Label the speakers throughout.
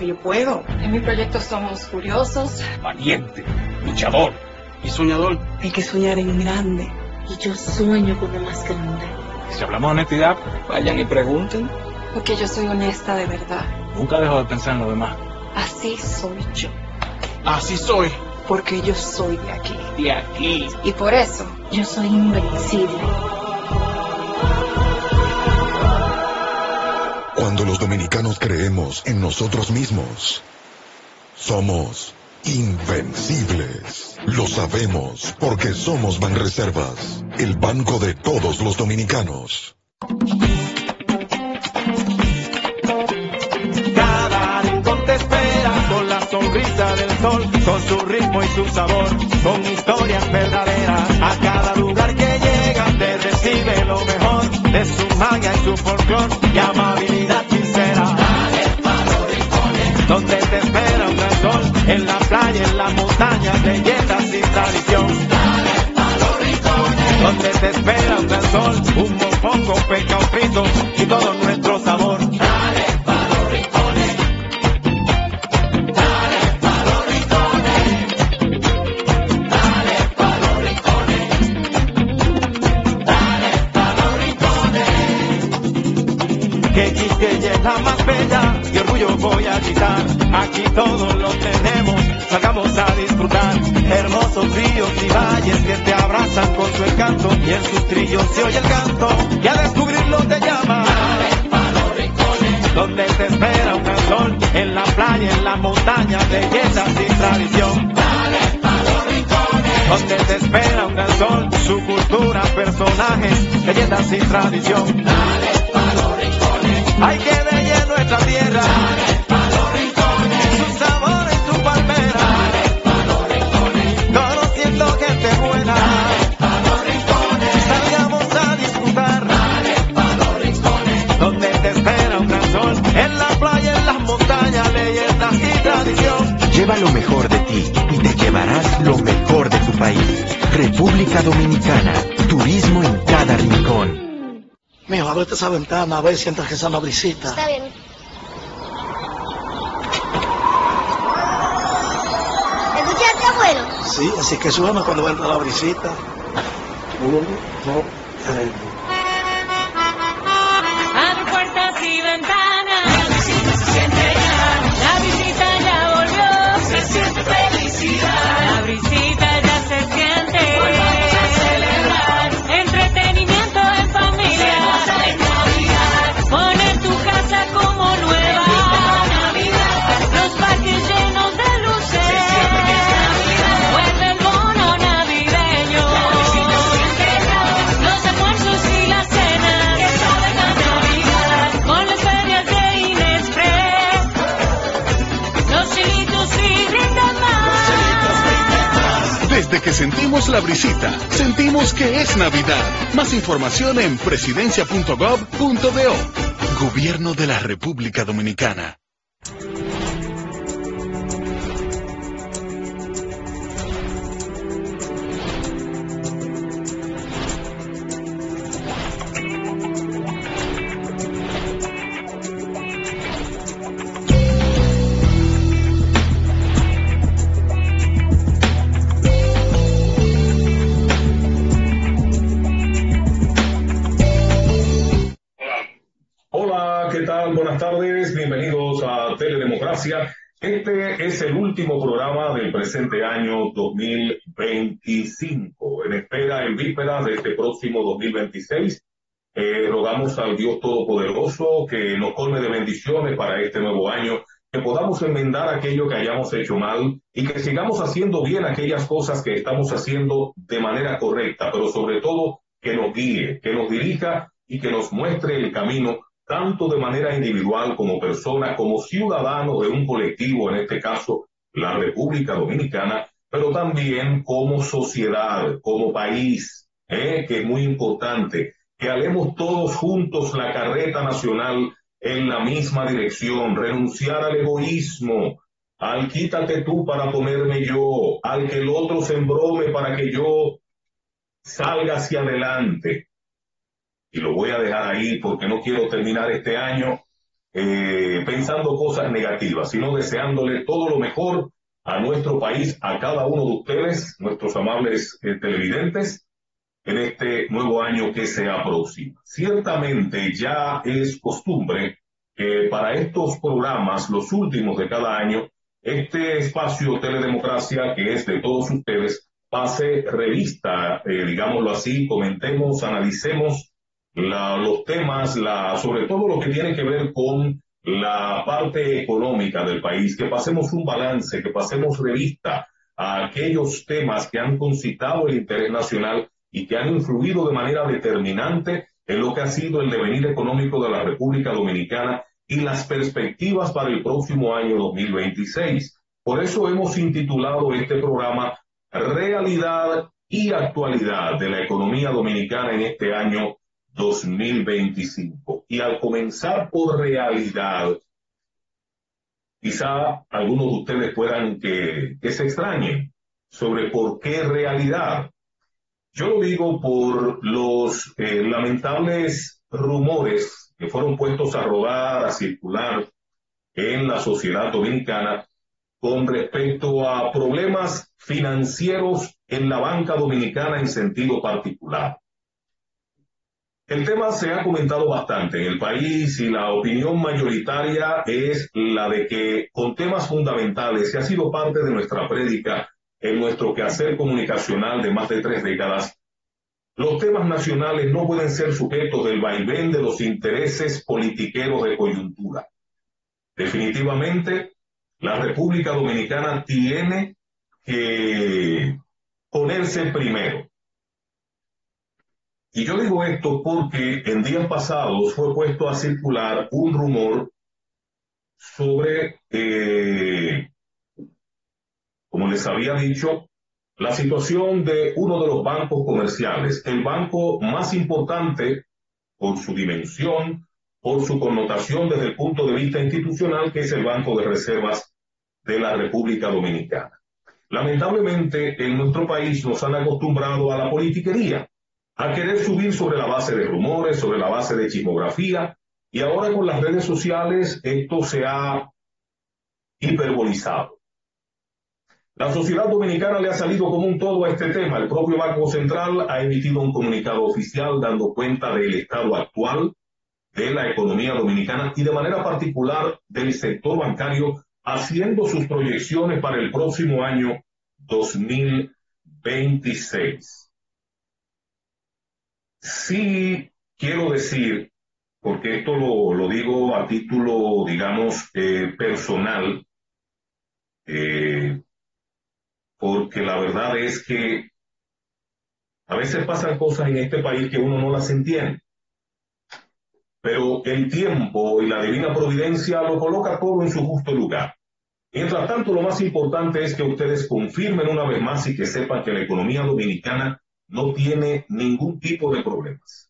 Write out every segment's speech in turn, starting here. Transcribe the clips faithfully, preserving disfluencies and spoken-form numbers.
Speaker 1: que yo puedo.
Speaker 2: En mi proyecto somos curiosos,
Speaker 3: valiente, luchador y soñador.
Speaker 1: Hay que soñar en grande.
Speaker 4: Y yo sueño con lo más grande.
Speaker 3: Si hablamos de honestidad, vayan y pregunten.
Speaker 2: Porque yo soy honesta de verdad.
Speaker 3: Nunca dejo de pensar en lo demás.
Speaker 2: Así soy yo.
Speaker 3: Así soy.
Speaker 1: Porque yo soy de aquí.
Speaker 3: De aquí.
Speaker 2: Y por eso,
Speaker 4: yo soy invencible.
Speaker 5: Cuando los dominicanos creemos en nosotros mismos, somos invencibles. Lo sabemos porque somos Banreservas, el banco de todos los dominicanos.
Speaker 6: Cada rincón te espera con la sonrisa del sol, con su ritmo y su sabor, con historias verdaderas. A cada lugar que llegas te recibe lo mejor de su magia y su folclor y amabilidad sincera. Dale pa' los rincones, donde te espera un gran sol, en la playa, en las montañas, leyendas y tradición. Dale pa' los rincones, donde te espera un gran sol, un mofongo, pescado frito y todo nuestro sabor. Dale pa' los rincones, dale pa' los rincones, dale pa' los rincones, dale pa' los rincones. Que Quisqueya es la más bella y orgullo voy a quitar. Aquí todos lo tenemos, salgamos a disfrutar. Hermosos ríos y valles que te abrazan con su encanto, y en sus trillos se oye el canto y a descubrirlo te llama. Dale pa' los rincones, donde te espera un gran sol, en la playa, en las montañas, leyendas y tradición. Dale pa' los rincones, donde te espera un gran sol, su cultura, personajes, leyendas y tradición. Dale pa' los rincones, hay que bella en nuestra tierra. Dale pa' los rincones, su sabor en tu palmera. Dale pa' los rincones, conociendo gente buena. Dale pa' los rincones, salgamos a disfrutar. Dale pa' los rincones, donde te espera un gran sol, en la playa, en las montañas, leyendas y tradición.
Speaker 7: Lleva lo mejor de ti y te llevarás lo mejor de tu país. República Dominicana, turismo en cada rincón.
Speaker 8: Mijo, ábrete esa ventana a ver si entra esa brisita.
Speaker 9: Está bien. ¿Escuchaste, abuelo?
Speaker 8: Sí, así que suena cuando entra la brisita. Uno, dos, tres.
Speaker 10: Abre puertas y ventanas, la visita se siente ya. La visita ya volvió, se siente felicidad. La visita ya se siente. Volvamos a celebrar. Entretenimiento en familia. En Navidad. Poner tu casa como nueva. Navidad. Los parques llenos de luces. Se siente que es Navidad. Vuelve el mono navideño. La visita siente ya. Los almuerzos y la cena. Que saben a Navidad. Con las ferias de Inexpress. Los chilitos y brindan más.
Speaker 11: Desde que sentimos la brisita, sentimos que es Navidad. Más información en presidencia punto gov punto do. Gobierno de la República Dominicana.
Speaker 12: Hola, ¿qué tal? Buenas tardes, bienvenidos a Teledemocracia. Este es el último programa del presente año dos mil veinticinco. En espera, en vísperas de este próximo dos mil veintiséis, eh, rogamos al Dios Todopoderoso que nos colme de bendiciones para este nuevo año, que podamos enmendar aquello que hayamos hecho mal y que sigamos haciendo bien aquellas cosas que estamos haciendo de manera correcta, pero sobre todo que nos guíe, que nos dirija y que nos muestre el camino, tanto de manera individual como persona, como ciudadano de un colectivo, en este caso la República Dominicana, pero también como sociedad, como país, ¿eh? que es muy importante, que halemos todos juntos la carreta nacional en la misma dirección, renunciar al egoísmo, al quítate tú para ponerme yo, al que el otro se embrome para que yo salga hacia adelante. Y lo voy a dejar ahí porque no quiero terminar este año eh, pensando cosas negativas, sino deseándole todo lo mejor a nuestro país, a cada uno de ustedes, nuestros amables eh, televidentes, en este nuevo año que se aproxima. Ciertamente ya es costumbre que para estos programas, los últimos de cada año, este espacio Teledemocracia, que es de todos ustedes, pase revista, eh, digámoslo así, comentemos, analicemos la, los temas, la, sobre todo lo que tiene que ver con la parte económica del país, que pasemos un balance, que pasemos revista a aquellos temas que han concitado el interés nacional y que han influido de manera determinante en lo que ha sido el devenir económico de la República Dominicana y las perspectivas para el próximo año dos mil veintiséis. Por eso hemos intitulado este programa Realidad y Actualidad de la Economía Dominicana en este año dos mil veinticinco. Y al comenzar por realidad, quizá algunos de ustedes puedan que, que se extrañen sobre por qué realidad. Yo lo digo por los eh, lamentables rumores que fueron puestos a rodar, a circular en la sociedad dominicana con respecto a problemas financieros en la banca dominicana en sentido particular. El tema se ha comentado bastante en el país y la opinión mayoritaria es la de que con temas fundamentales, que ha sido parte de nuestra prédica en nuestro quehacer comunicacional de más de tres décadas, los temas nacionales no pueden ser sujetos del vaivén de los intereses politiqueros de coyuntura. Definitivamente, la República Dominicana tiene que ponerse primero. Y yo digo esto porque en días pasados fue puesto a circular un rumor sobre, eh, como les había dicho, la situación de uno de los bancos comerciales, el banco más importante por su dimensión, por su connotación desde el punto de vista institucional, que es el Banco de Reservas de la República Dominicana. Lamentablemente, en nuestro país nos han acostumbrado a la politiquería, a querer subir sobre la base de rumores, sobre la base de chismografía, y ahora con las redes sociales esto se ha hiperbolizado. La sociedad dominicana le ha salido como un todo a este tema. El propio Banco Central ha emitido un comunicado oficial dando cuenta del estado actual de la economía dominicana y de manera particular del sector bancario, haciendo sus proyecciones para el próximo año dos mil veintiséis. Sí quiero decir, porque esto lo, lo digo a título, digamos, eh, personal, eh, porque la verdad es que a veces pasan cosas en este país que uno no las entiende. Pero el tiempo y la divina providencia lo coloca todo en su justo lugar. Mientras tanto, lo más importante es que ustedes confirmen una vez más y que sepan que la economía dominicana no tiene ningún tipo de problemas.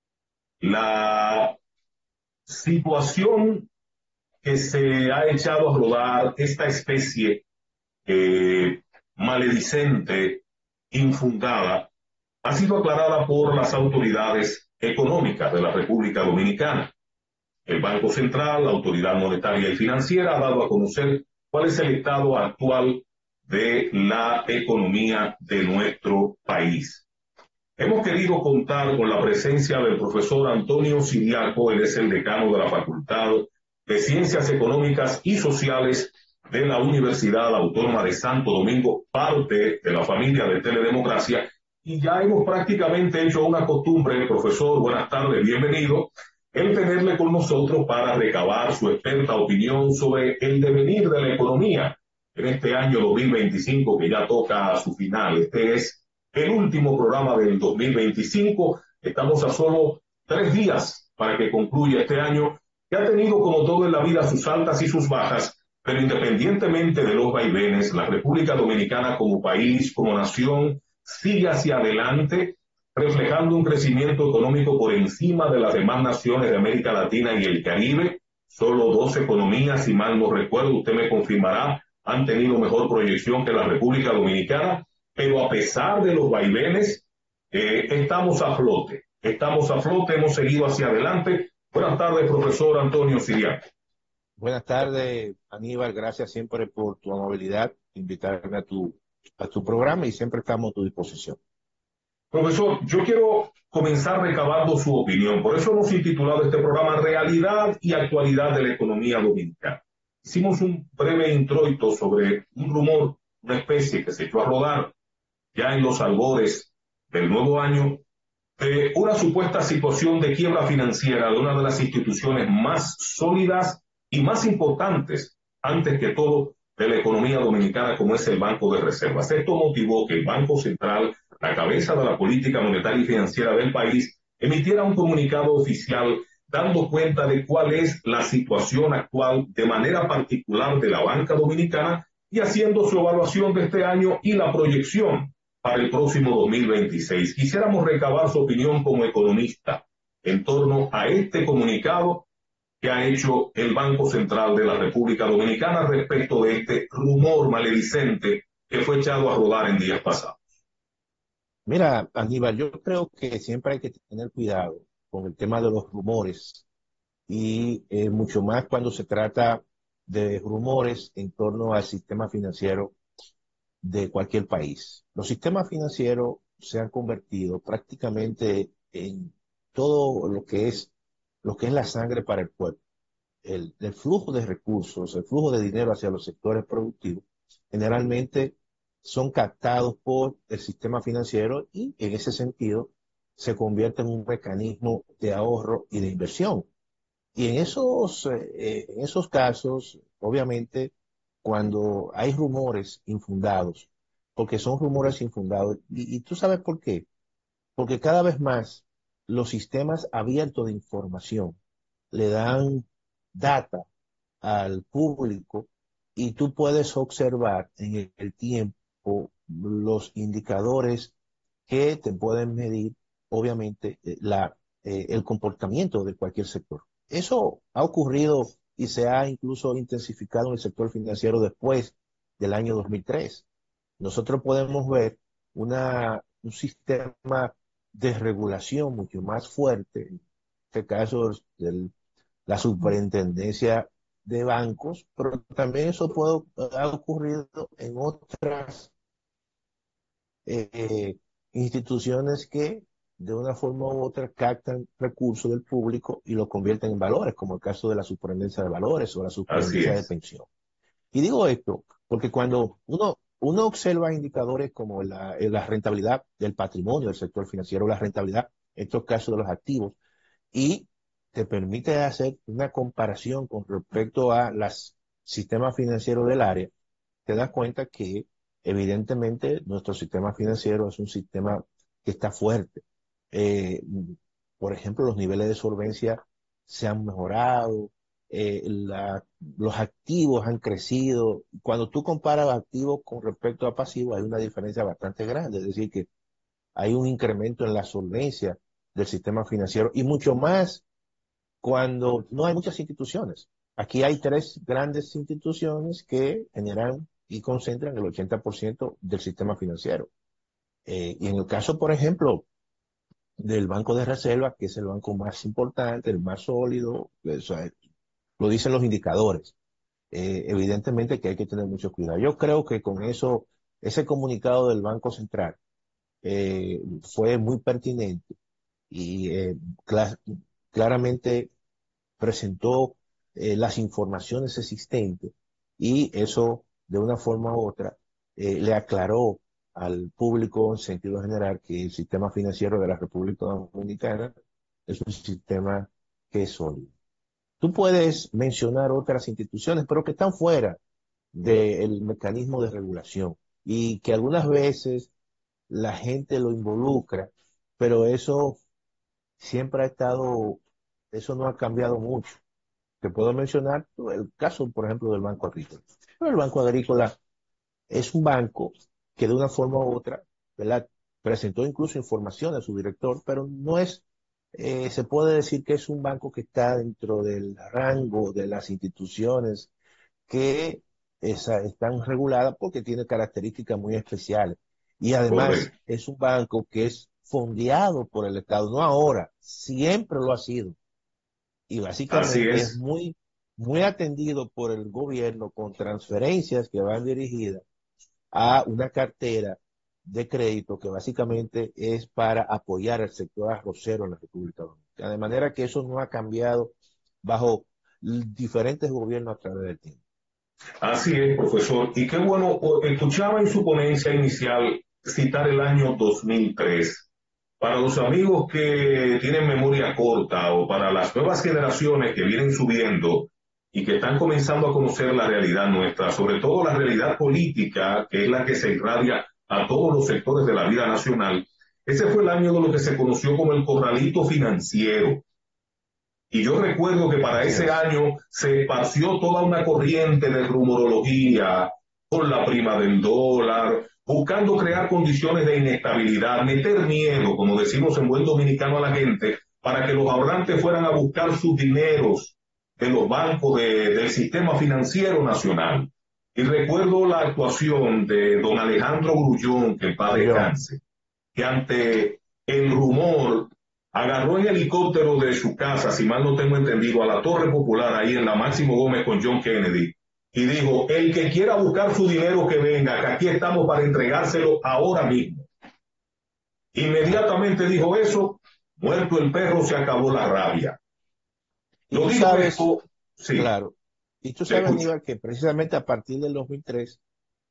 Speaker 12: La situación que se ha echado a rodar, esta especie eh, maledicente, infundada, ha sido aclarada por las autoridades económicas de la República Dominicana. El Banco Central, la Autoridad Monetaria y Financiera, ha dado a conocer cuál es el estado actual de la economía de nuestro país. Hemos querido contar con la presencia del profesor Antonio Siriaco, él es el decano de la Facultad de Ciencias Económicas y Sociales de la Universidad Autónoma de Santo Domingo, parte de la familia de Teledemocracia, y ya hemos prácticamente hecho una costumbre, profesor, buenas tardes, bienvenido, el tenerle con nosotros para recabar su experta opinión sobre el devenir de la economía en este año dos mil veinticinco que ya toca a su final. Este es el último programa del dos mil veinticinco. Estamos a solo tres días para que concluya este año, que ha tenido como todo en la vida sus altas y sus bajas, pero independientemente de los vaivenes, la República Dominicana como país, como nación, sigue hacia adelante, reflejando un crecimiento económico por encima de las demás naciones de América Latina y el Caribe. Solo dos economías, si mal no recuerdo, usted me confirmará, han tenido mejor proyección que la República Dominicana, pero a pesar de los vaivenes, eh, estamos a flote, estamos a flote, hemos seguido hacia adelante. Buenas tardes, profesor Antonio Siriaco.
Speaker 13: Buenas tardes, Aníbal. Gracias siempre por tu amabilidad, invitarme a tu, a tu programa y siempre estamos a tu disposición.
Speaker 12: Profesor, yo quiero comenzar recabando su opinión. Por eso hemos intitulado este programa Realidad y Actualidad de la Economía Dominicana. Hicimos un breve introito sobre un rumor, una especie que se echó a rodar ya en los albores del nuevo año, de una supuesta situación de quiebra financiera de una de las instituciones más sólidas y más importantes, antes que todo, de la economía dominicana, como es el Banco de Reservas. Esto motivó que el Banco Central, la cabeza de la política monetaria y financiera del país, emitiera un comunicado oficial dando cuenta de cuál es la situación actual de manera particular de la banca dominicana y haciendo su evaluación de este año y la proyección para el próximo dos mil veintiséis. Quisiéramos recabar su opinión como economista en torno a este comunicado que ha hecho el Banco Central de la República Dominicana respecto de este rumor maledicente que fue echado a rodar en días pasados.
Speaker 13: Mira, Aníbal, yo creo que siempre hay que tener cuidado con el tema de los rumores y eh, mucho más cuando se trata de rumores en torno al sistema financiero de cualquier país. Los sistemas financieros se han convertido prácticamente en todo lo que es lo que es la sangre para el pueblo. El, el flujo de recursos, el flujo de dinero hacia los sectores productivos, generalmente son captados por el sistema financiero y en ese sentido se convierte en un mecanismo de ahorro y de inversión. Y en esos, eh, en esos casos, obviamente, cuando hay rumores infundados, porque son rumores infundados, y, y tú sabes por qué, porque cada vez más los sistemas abiertos de información le dan data al público y tú puedes observar en el, el tiempo los indicadores que te pueden medir, obviamente, la, eh, el comportamiento de cualquier sector. Eso ha ocurrido y se ha incluso intensificado en el sector financiero después del año dos mil tres. Nosotros podemos ver una, un sistema de regulación mucho más fuerte, en este caso de la superintendencia de bancos, pero también eso puede, ha ocurrido en otras eh, instituciones que de una forma u otra captan recursos del público y lo convierten en valores, como el caso de la superintendencia de valores o la superintendencia de pensión. Y digo esto porque cuando uno, uno observa indicadores como la, la rentabilidad del patrimonio del sector financiero, la rentabilidad, en estos casos de los activos, y te permite hacer una comparación con respecto a los sistemas financieros del área, te das cuenta que evidentemente nuestro sistema financiero es un sistema que está fuerte. Eh, por ejemplo, los niveles de solvencia se han mejorado, eh, la, los activos han crecido. Cuando tú comparas activos con respecto a pasivos, hay una diferencia bastante grande, es decir, que hay un incremento en la solvencia del sistema financiero y mucho más cuando no hay muchas instituciones. Aquí hay tres grandes instituciones que generan y concentran el ochenta por ciento del sistema financiero. Eh, y en el caso, por ejemplo, del Banco de Reserva, que es el banco más importante, el más sólido, eso es, lo dicen los indicadores. Eh, evidentemente que hay que tener mucho cuidado. Yo creo que con eso, ese comunicado del Banco Central eh, fue muy pertinente y eh, cl- claramente presentó eh, las informaciones existentes y eso de una forma u otra eh, le aclaró al público en sentido general que el sistema financiero de la República Dominicana es un sistema que es sólido. Tú puedes mencionar otras instituciones, pero que están fuera del mecanismo de regulación y que algunas veces la gente lo involucra, pero eso siempre ha estado, eso no ha cambiado mucho. Te puedo mencionar el caso, por ejemplo, del Banco Agrícola. Pero el Banco Agrícola es un banco que de una forma u otra, ¿verdad?, presentó incluso información a su director, pero no es, eh, se puede decir que es un banco que está dentro del rango de las instituciones que esa, están reguladas porque tiene características muy especiales. Y además Correcto. Es un banco que es fondeado por el Estado, no ahora, siempre lo ha sido. Y básicamente es. es muy muy atendido por el gobierno con transferencias que van dirigidas a una cartera de crédito que básicamente es para apoyar al sector arrocero en la República Dominicana. De manera que eso no ha cambiado bajo diferentes gobiernos a través del tiempo.
Speaker 12: Así es, profesor. Y qué bueno, escuchaba en su ponencia inicial citar el año dos mil tres. Para los amigos que tienen memoria corta o para las nuevas generaciones que vienen subiendo y que están comenzando a conocer la realidad nuestra, sobre todo la realidad política, que es la que se irradia a todos los sectores de la vida nacional, ese fue el año de lo que se conoció como el corralito financiero. Y yo recuerdo que para ese año se esparció toda una corriente de rumorología con la prima del dólar, buscando crear condiciones de inestabilidad, meter miedo, como decimos en buen dominicano a la gente, para que los ahorrantes fueran a buscar sus dineros en los bancos de, del sistema financiero nacional. Y recuerdo la actuación de don Alejandro Grullón, que en paz descanse, que ante el rumor agarró en helicóptero de su casa, si mal no tengo entendido, a la Torre Popular, ahí en la Máximo Gómez con John Kennedy, y dijo, el que quiera buscar su dinero que venga, que aquí estamos para entregárselo ahora mismo. Inmediatamente dijo eso, muerto el perro, se acabó la rabia.
Speaker 13: Lo dijo sabes, esto, sí. Claro. Y tú sabes, Aníbal, que precisamente a partir del dos mil tres,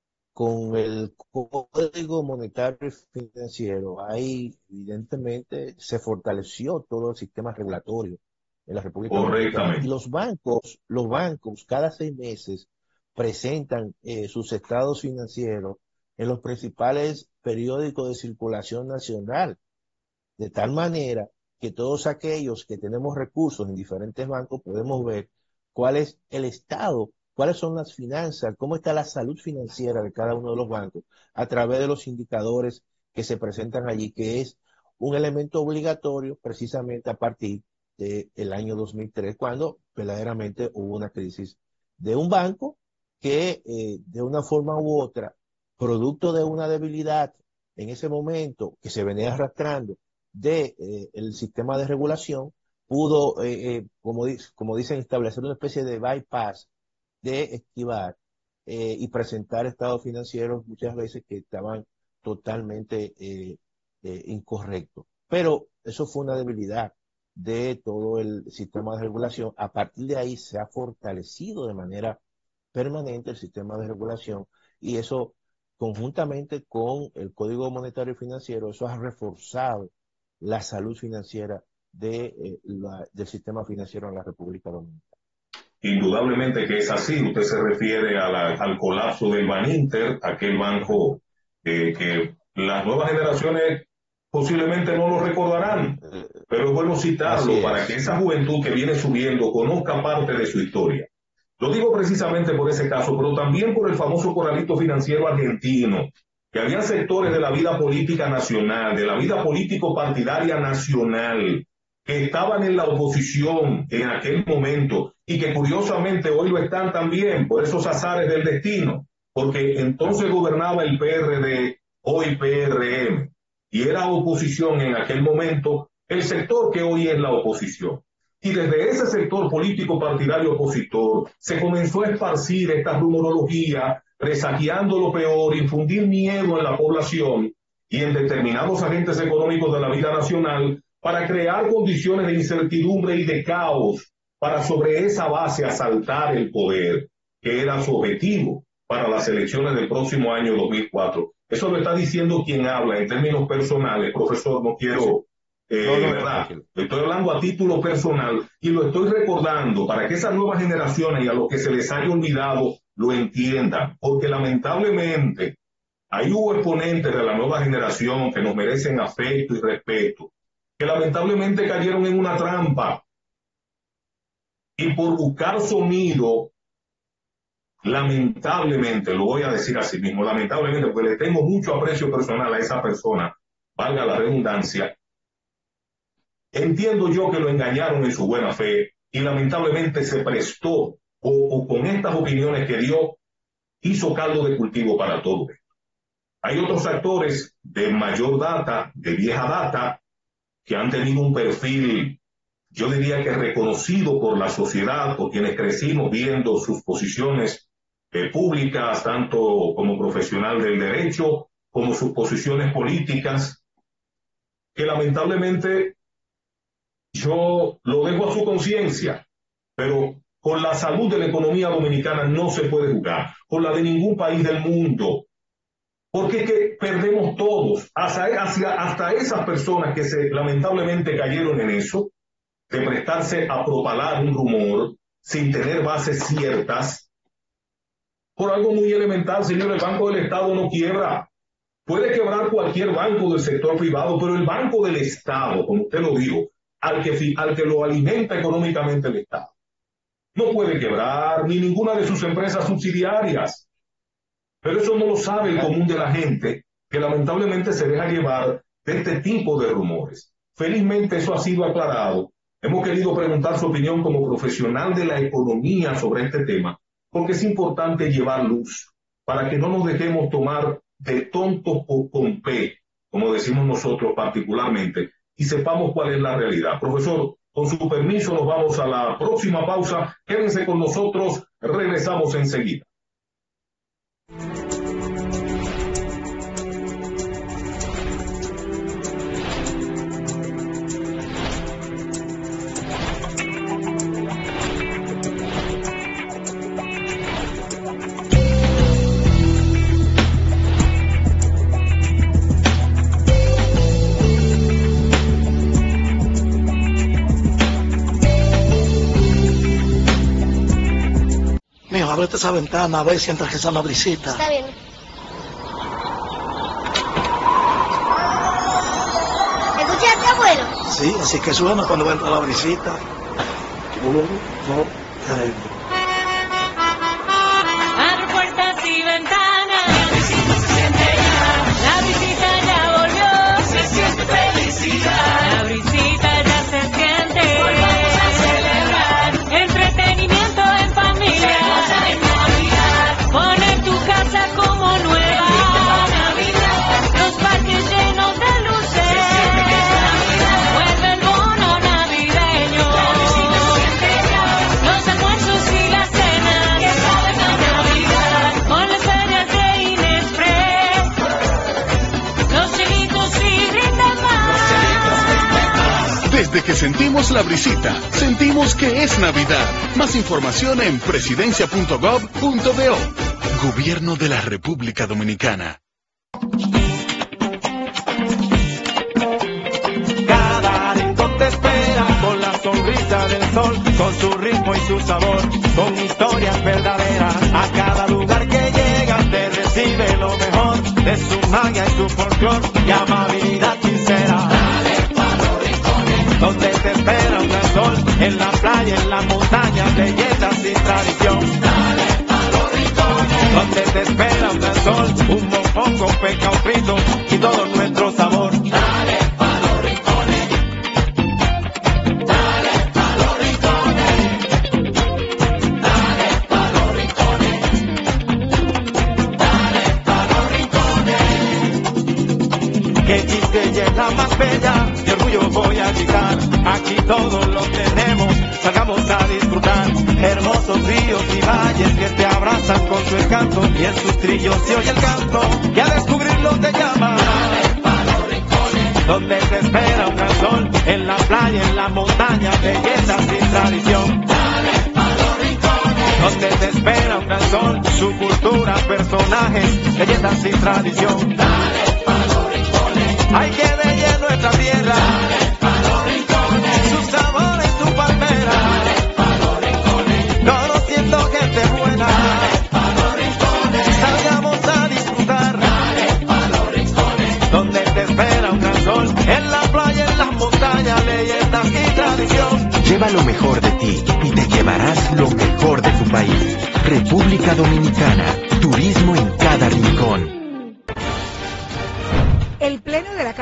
Speaker 13: con el Código Monetario y Financiero, ahí evidentemente se fortaleció todo el sistema regulatorio en la República Dominicana. Y los bancos, los bancos cada seis meses presentan eh, sus estados financieros en los principales periódicos de circulación nacional, de tal manera que todos aquellos que tenemos recursos en diferentes bancos podemos ver cuál es el estado, cuáles son las finanzas, cómo está la salud financiera de cada uno de los bancos a través de los indicadores que se presentan allí, que es un elemento obligatorio precisamente a partir del año dos mil tres, cuando verdaderamente hubo una crisis de un banco que eh, de una forma u otra, producto de una debilidad en ese momento que se venía arrastrando de eh, el sistema de regulación, pudo, eh, eh, como, como dicen, establecer una especie de bypass, de esquivar eh, y presentar estados financieros muchas veces que estaban totalmente eh, eh, incorrectos. Pero eso fue una debilidad de todo el sistema de regulación. A partir de ahí se ha fortalecido de manera permanente el sistema de regulación y eso, conjuntamente con el Código Monetario y Financiero, eso ha reforzado la salud financiera de, eh, la, del sistema financiero en la República Dominicana.
Speaker 12: Indudablemente que es así. Usted se refiere a la, al colapso del Baninter, aquel banco eh, que las nuevas generaciones posiblemente no lo recordarán, pero es bueno citarlo es. para que esa juventud que viene subiendo conozca parte de su historia. Lo digo precisamente por ese caso, pero también por el famoso corralito financiero argentino, que había sectores de la vida política nacional, de la vida político-partidaria nacional, que estaban en la oposición en aquel momento y que curiosamente hoy lo están también por esos azares del destino, porque entonces gobernaba el P R D, hoy P R M, y era oposición en aquel momento el sector que hoy es la oposición. Y desde ese sector político partidario opositor se comenzó a esparcir esta rumorología, presagiando lo peor, infundir miedo en la población y en determinados agentes económicos de la vida nacional para crear condiciones de incertidumbre y de caos, para sobre esa base asaltar el poder, que era su objetivo para las elecciones del próximo año dos mil cuatro. Eso lo está diciendo quien habla en términos personales, profesor, no quiero... Eh, no, no, ¿verdad? No, estoy hablando a título personal y lo estoy recordando para que esas nuevas generaciones y a los que se les haya olvidado lo entiendan, porque lamentablemente ahí hubo exponentes de la nueva generación que nos merecen afecto y respeto, que lamentablemente cayeron en una trampa y por buscar sonido, lamentablemente, lo voy a decir así mismo, lamentablemente, porque le tengo mucho aprecio personal a esa persona, valga la redundancia, entiendo yo que lo engañaron en su buena fe y lamentablemente se prestó o, o con estas opiniones que dio, hizo caldo de cultivo para todo esto. Hay otros actores de mayor data, de vieja data, que han tenido un perfil yo diría que reconocido por la sociedad, por quienes crecimos viendo sus posiciones eh, públicas, tanto como profesional del derecho, como sus posiciones políticas, que lamentablemente yo lo dejo a su conciencia, pero con la salud de la economía dominicana no se puede jugar, con la de ningún país del mundo, porque es que perdemos todos, hasta, hasta, hasta esas personas que se lamentablemente cayeron en eso, de prestarse a propalar un rumor sin tener bases ciertas, por algo muy elemental, señor. El Banco del Estado no quiebra. Puede quebrar cualquier banco del sector privado, pero el Banco del Estado, como usted lo dijo, al que, al que lo alimenta económicamente el Estado, no puede quebrar, ni ninguna de sus empresas subsidiarias. Pero eso no lo sabe el común de la gente, que lamentablemente se deja llevar de este tipo de rumores. Felizmente eso ha sido aclarado. Hemos querido preguntar su opinión como profesional de la economía sobre este tema, porque es importante llevar luz, para que no nos dejemos tomar de tontos con P, como decimos nosotros particularmente, y sepamos cuál es la realidad. Profesor, con su permiso nos vamos a la próxima pausa. Quédense con nosotros, regresamos enseguida.
Speaker 8: Ábrete esa ventana a ver si entra esa brisita.
Speaker 9: Está bien. ¿Escuchaste, abuelo?
Speaker 8: Sí, así que suena cuando entra la brisita. Uno, dos, tres.
Speaker 10: Abre puertas y ventanas. La visita se siente ya. La visita ya volvió. Se siente felicidad. La visita ya se siente. Volvamos a celebrar. Entretenimiento en familia. Pone tu casa como nueva. Los parques llenos de luces. Vuelve el bono navideño. Los almuerzos y la cena que saben a Navidad. Con las ferias de Inexpress. Los chelitos y brinda más.
Speaker 11: Desde que sentimos la brisita, sentimos que es Navidad. Más información en presidencia punto gov punto do. Gobierno de la República Dominicana.
Speaker 6: Cada rincón te espera con la sonrisa del sol, con su ritmo y su sabor, con historias verdaderas. A cada lugar que llegas te recibe lo mejor de su magia y su folclor y amabilidad sincera. Dale pa' los rincones, donde te espera un gran sol, en la playa, en las montañas, belletas y tradición. Dale pa' los rincones, donde te espera un gran sol, un mofongo, peca, un frito y todo nuestro sabor. Dale pa' los rincones, dale pa' los rincones, dale pa' los rincones, dale pa' los rincones. Que chiste y es la más bella, de orgullo voy a gritar, aquí todos lo tenemos, salgamos a disfrutar. Hermosos ríos y valles que te abrazan con su encanto, y en sus trillos se oye el canto, y a descubrirlo te llama. Dale pa' los rincones, donde te espera un gran sol, en la playa, en la montaña, bellezas y tradición. Dale pa' los rincones, donde te espera un gran sol, su cultura, personajes, belletas y tradición. Dale pa' los rincones, hay que bella nuestra tierra. Dale pa' los rincones, su sabor y su palmera. Dale pa' los rincones, conociendo gente buena. Dale pa' los rincones, salgamos a disfrutar. Dale pa' los rincones, donde te espera un gran sol, en la playa, en las montañas, leyendas y tradición.
Speaker 7: Lleva lo mejor de ti y te llevarás lo mejor de tu país. República Dominicana, turismo en cada rincón.
Speaker 14: El Pleno de la Cámara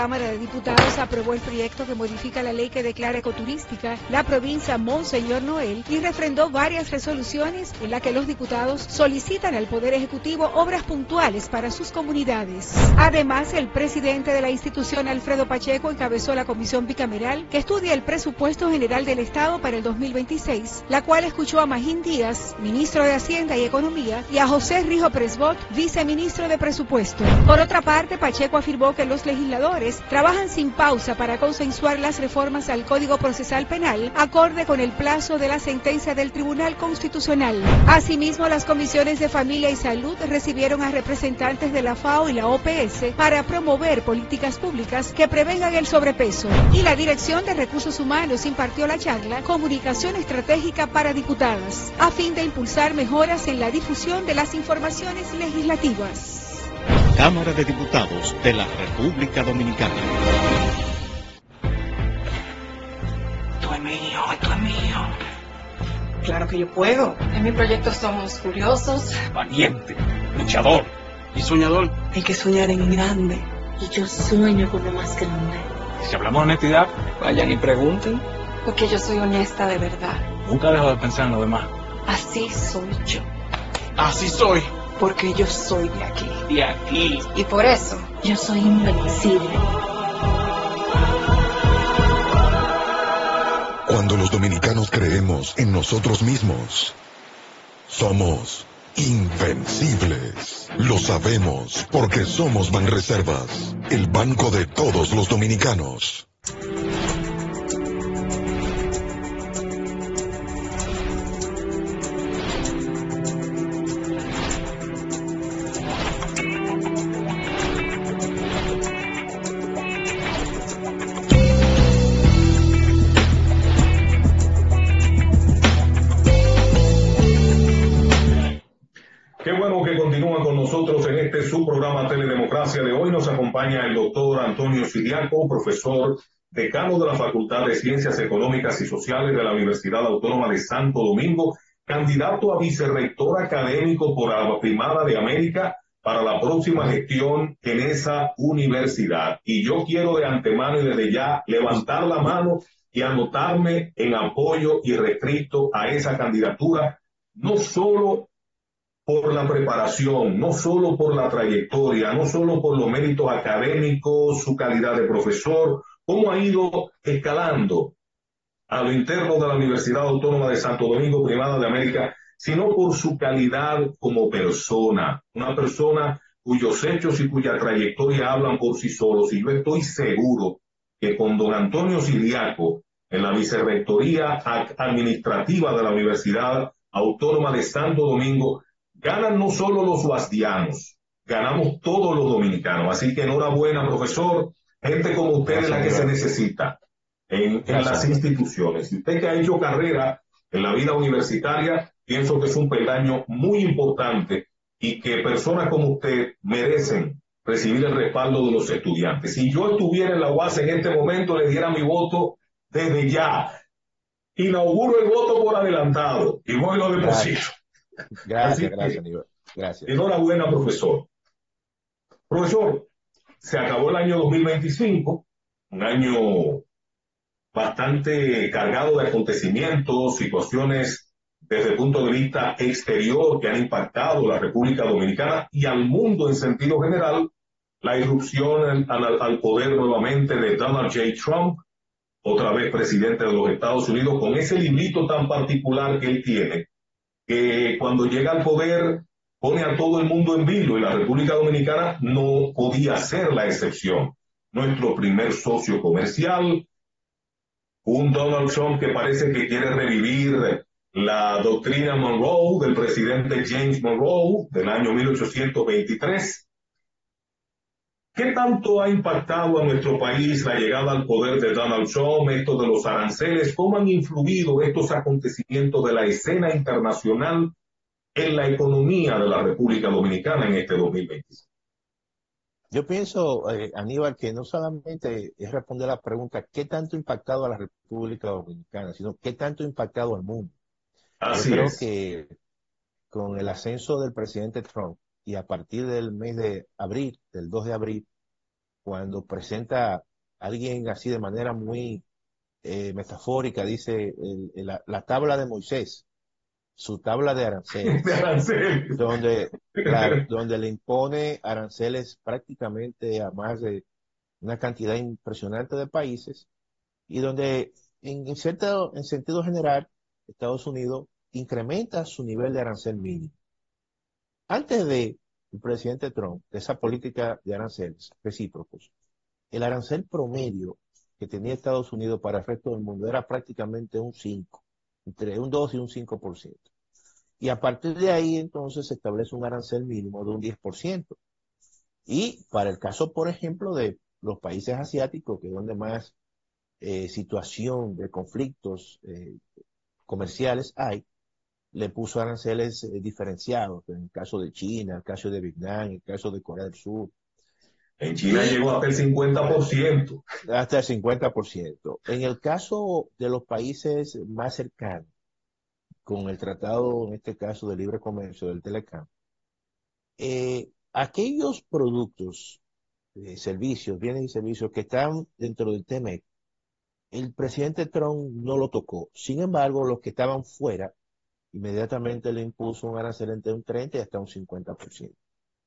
Speaker 14: Cámara de Diputados aprobó el proyecto que modifica la ley que declara ecoturística la provincia Monseñor Noel y refrendó varias resoluciones en las que los diputados solicitan al Poder Ejecutivo obras puntuales para sus comunidades. Además, el presidente de la institución, Alfredo Pacheco, encabezó la comisión bicameral que estudia el presupuesto general del Estado para el dos mil veintiséis, la cual escuchó a Magín Díaz, ministro de Hacienda y Economía, y a José Rijo Presbot, viceministro de Presupuesto. Por otra parte, Pacheco afirmó que los legisladores trabajan sin pausa para consensuar las reformas al Código Procesal Penal, acorde con el plazo de la sentencia del Tribunal Constitucional. Asimismo, las comisiones de Familia y Salud recibieron a representantes de la FAO y la O P S para promover políticas públicas que prevengan el sobrepeso. Y la Dirección de Recursos Humanos impartió la charla Comunicación Estratégica para Diputadas, a fin de impulsar mejoras en la difusión de las informaciones legislativas.
Speaker 15: Cámara de Diputados de la República Dominicana.
Speaker 1: Esto es mío, esto es mío. Claro que yo puedo.
Speaker 2: En mi proyecto somos curiosos,
Speaker 3: valiente, luchador y soñador.
Speaker 1: Hay que soñar en grande.
Speaker 4: Y yo sueño con lo más grande.
Speaker 3: Si hablamos de honestidad, vayan y pregunten.
Speaker 2: porque yo soy honesta de verdad.
Speaker 3: Nunca dejo de pensar en lo demás.
Speaker 2: Así soy yo.
Speaker 3: Así soy.
Speaker 1: Porque yo soy de aquí.
Speaker 3: De aquí.
Speaker 2: Y por eso,
Speaker 4: yo soy invencible.
Speaker 5: Cuando los dominicanos creemos en nosotros mismos, somos invencibles. Lo sabemos porque somos Banreservas, el banco de todos los dominicanos.
Speaker 12: Su programa Teledemocracia de hoy nos acompaña el doctor Antonio Siriaco, profesor decano de la Facultad de Ciencias Económicas y Sociales de la Universidad Autónoma de Santo Domingo, candidato a vicerrector académico por la Primada de América para la próxima gestión en esa universidad. Y yo quiero de antemano y desde ya levantar la mano y anotarme en apoyo irrestricto a esa candidatura, no solo por la preparación, no solo por la trayectoria, no solo por los méritos académicos, su calidad de profesor, cómo ha ido escalando a lo interno de la Universidad Autónoma de Santo Domingo, Primada de América, sino por su calidad como persona, una persona cuyos hechos y cuya trayectoria hablan por sí solos. Y yo estoy seguro que con don Antonio Siriaco, en la vicerrectoría administrativa de la Universidad Autónoma de Santo Domingo, ganan no solo los guasdianos, ganamos todos los dominicanos. Así que enhorabuena, profesor. Gente como usted es la que se necesita en, en las instituciones. Y usted que ha hecho carrera en la vida universitaria, pienso que es un peldaño muy importante y que personas como usted merecen recibir el respaldo de los estudiantes. Si yo estuviera en la U A S en este momento, le diera mi voto desde ya. Inauguro el voto por adelantado y voy y lo deposito.
Speaker 13: Gracias, gracias, Aníbal. Gracias.
Speaker 12: Enhorabuena, profesor. Profesor, se acabó el año dos mil veinticinco, un año bastante cargado de acontecimientos, situaciones desde el punto de vista exterior que han impactado a la República Dominicana y al mundo en sentido general. La irrupción al, al poder nuevamente de Donald J. Trump, otra vez presidente de los Estados Unidos, con ese librito tan particular que él tiene, que cuando llega al poder pone a todo el mundo en vilo, y la República Dominicana no podía ser la excepción. Nuestro primer socio comercial, un Donald Trump que parece que quiere revivir la doctrina Monroe del presidente James Monroe del año mil ochocientos veintitrés. ¿Qué tanto ha impactado a nuestro país la llegada al poder de Donald Trump, esto de los aranceles? ¿Cómo han influido estos acontecimientos de la escena internacional en la economía de la República Dominicana en este dos mil veinticinco?
Speaker 13: Yo pienso, eh, Aníbal, que no solamente es responder a la pregunta ¿qué tanto ha impactado a la República Dominicana?, sino ¿qué tanto ha impactado al mundo?
Speaker 12: Así
Speaker 13: Yo creo
Speaker 12: es.
Speaker 13: que con el ascenso del presidente Trump y a partir del mes de abril, del dos de abril, cuando presenta a alguien así de manera muy eh, metafórica, dice el, el, la, la tabla de Moisés, su tabla de aranceles,
Speaker 12: de aranceles.
Speaker 13: Donde, claro, donde le impone aranceles prácticamente a más de una cantidad impresionante de países y donde en, en, cierto, en sentido general Estados Unidos incrementa su nivel de arancel mínimo. Antes de el presidente Trump, de esa política de aranceles recíprocos, el arancel promedio que tenía Estados Unidos para el resto del mundo era prácticamente un cinco, entre un dos y un cinco por ciento. Y a partir de ahí entonces se establece un arancel mínimo de un diez por ciento. Y para el caso, por ejemplo, de los países asiáticos, que es donde más eh, situación de conflictos eh, comerciales hay, le puso aranceles eh, diferenciados, en el caso de China, en el caso de Vietnam, en el caso de Corea del Sur.
Speaker 12: En China y, llegó hasta el cincuenta por ciento.
Speaker 13: Hasta el cincuenta por ciento. En el caso de los países más cercanos, con el tratado, en este caso, de libre comercio del Telecam, eh, aquellos productos, eh, servicios, bienes y servicios que están dentro del T M E C, el presidente Trump no lo tocó. Sin embargo, los que estaban fuera, inmediatamente le impuso un arancel entre un treinta y hasta un cincuenta por ciento.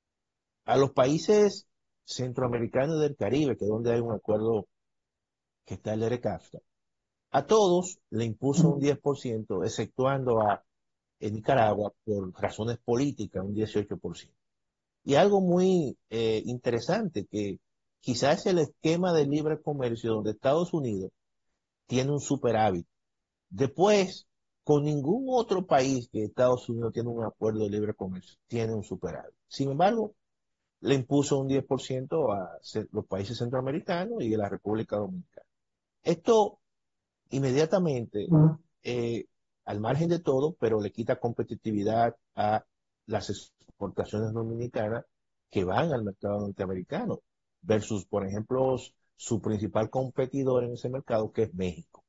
Speaker 13: A los países centroamericanos y del Caribe, que es donde hay un acuerdo que está el ERECAFTA, a todos le impuso un diez por ciento, exceptuando a en Nicaragua por razones políticas, un dieciocho por ciento. Y algo muy eh, interesante, que quizás es el esquema de libre comercio donde Estados Unidos tiene un superávit. Después, con ningún otro país que Estados Unidos tiene un acuerdo de libre comercio, tiene un superávit. Sin embargo, le impuso un diez por ciento a los países centroamericanos y a la República Dominicana. Esto inmediatamente, eh, al margen de todo, pero le quita competitividad a las exportaciones dominicanas que van al mercado norteamericano versus, por ejemplo, su principal competidor en ese mercado, que es México.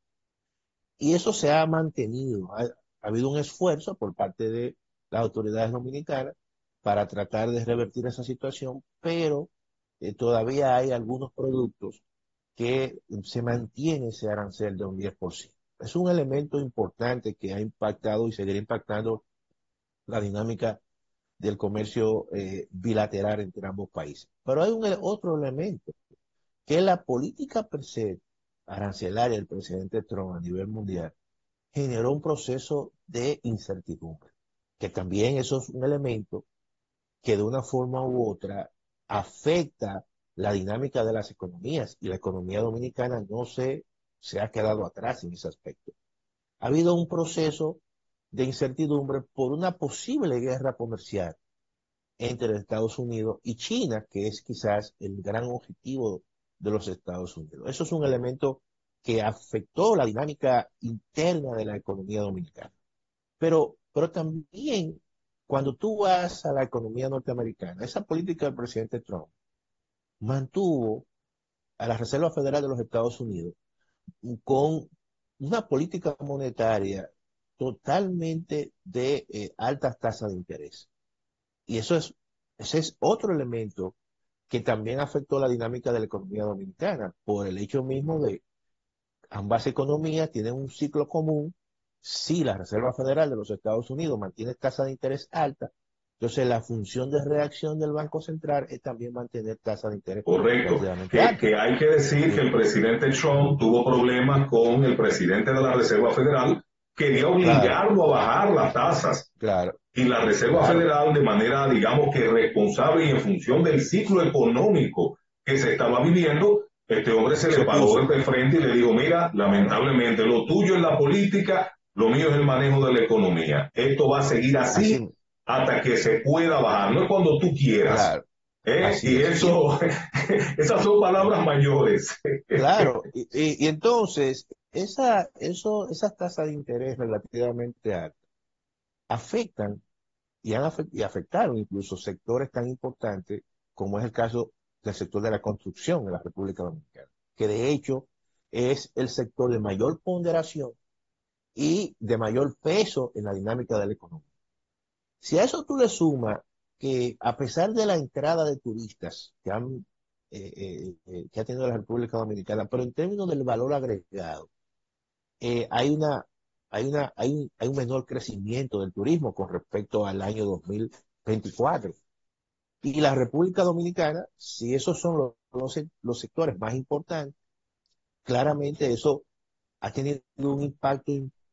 Speaker 13: Y eso se ha mantenido. Ha, ha habido un esfuerzo por parte de las autoridades dominicanas para tratar de revertir esa situación, pero eh, todavía hay algunos productos que se mantiene ese arancel de un diez por ciento. Es un elemento importante que ha impactado y seguirá impactando la dinámica del comercio eh, bilateral entre ambos países. Pero hay un otro elemento, que es la política per se arancelaria del presidente Trump a nivel mundial generó un proceso de incertidumbre, que también eso es un elemento que de una forma u otra afecta la dinámica de las economías, y la economía dominicana no se, se ha quedado atrás en ese aspecto. Ha habido un proceso de incertidumbre por una posible guerra comercial entre Estados Unidos y China, que es quizás el gran objetivo de los Estados Unidos. Eso es un elemento que afectó la dinámica interna de la economía dominicana. Pero, pero también, cuando tú vas a la economía norteamericana, esa política del presidente Trump mantuvo a la Reserva Federal de los Estados Unidos con una política monetaria totalmente de eh, altas tasas de interés. Y eso es, ese es otro elemento que también afectó la dinámica de la economía dominicana, por el hecho mismo de ambas economías tienen un ciclo común. Si la Reserva Federal de los Estados Unidos mantiene tasas de interés altas, entonces la función de reacción del Banco Central es también mantener tasas de interés.
Speaker 12: Correcto. Que, que hay que decir sí. que el presidente Trump tuvo problemas con el presidente de la Reserva Federal, quería obligarlo claro. a bajar las tasas.
Speaker 13: Claro.
Speaker 12: Y la Reserva claro. Federal, de manera, digamos que responsable y en función del ciclo económico que se estaba viviendo, este hombre se, se le paró de frente y le dijo, mira, lamentablemente lo tuyo es la política, lo mío es el manejo de la economía. Esto va a seguir así, así. hasta que se pueda bajar, no es cuando tú quieras.
Speaker 13: Claro.
Speaker 12: ¿Eh? Y eso, esas son palabras mayores.
Speaker 13: Claro, y, y, y entonces, esa, eso, esas tasas de interés relativamente altas afectan y, han afect, y afectaron incluso sectores tan importantes como es el caso del sector de la construcción en la República Dominicana, que de hecho es el sector de mayor ponderación y de mayor peso en la dinámica de la economía. Si a eso tú le sumas que a pesar de la entrada de turistas que han eh, eh, que ha tenido la República Dominicana, pero en términos del valor agregado, eh, hay una, hay una, hay un, hay un menor crecimiento del turismo con respecto al año dos mil veinticuatro. Y la República Dominicana, si esos son los, los, los sectores más importantes, claramente eso ha tenido un impacto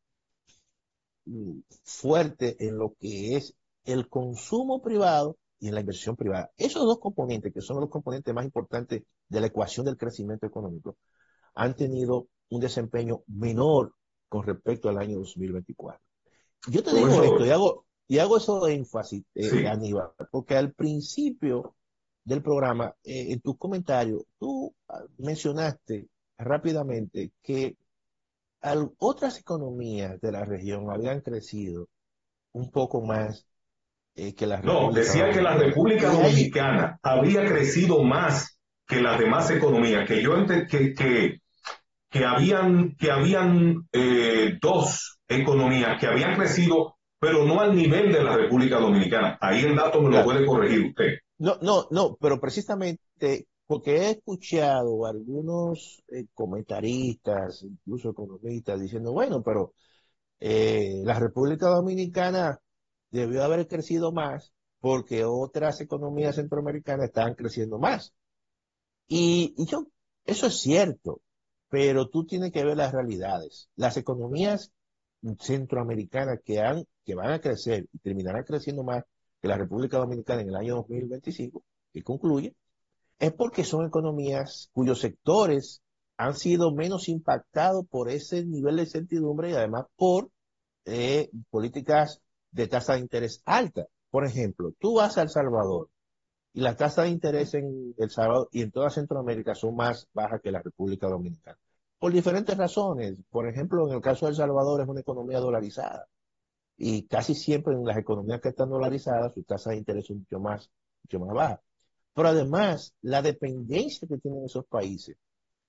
Speaker 13: fuerte en lo que es el consumo privado y en la inversión privada. Esos dos componentes, que son los componentes más importantes de la ecuación del crecimiento económico, han tenido un desempeño menor con respecto al año dos mil veinticuatro. Yo te digo esto y hago, y hago eso de énfasis, eh, sí. Aníbal, porque al principio del programa, eh, en tus comentarios, tú mencionaste rápidamente que al, otras economías de la región habían crecido un poco más eh, que la
Speaker 12: No, decía que la República Dominicana había crecido más que las demás economías, que yo ent- que, que, que habían, que habían eh, dos economías que habían crecido, pero no al nivel de la República Dominicana. Ahí el dato me lo puede corregir usted.
Speaker 13: No, no, no, pero precisamente porque he escuchado a algunos eh, comentaristas, incluso economistas, diciendo, bueno, pero eh, la República Dominicana debió haber crecido más porque otras economías centroamericanas estaban creciendo más. Y, y yo, eso es cierto, pero tú tienes que ver las realidades. Las economías centroamericanas que, han, que van a crecer y terminarán creciendo más que la República Dominicana en el año dos mil veinticinco, que concluye, es porque son economías cuyos sectores han sido menos impactados por ese nivel de incertidumbre y además por eh, políticas de tasa de interés alta. Por ejemplo, tú vas a El Salvador y las tasas de interés en El Salvador y en toda Centroamérica son más bajas que la República Dominicana. Por diferentes razones. Por ejemplo, en el caso de El Salvador es una economía dolarizada. Y casi siempre en las economías que están dolarizadas, sus tasas de interés son mucho más, mucho más bajas. Pero además, la dependencia que tienen esos países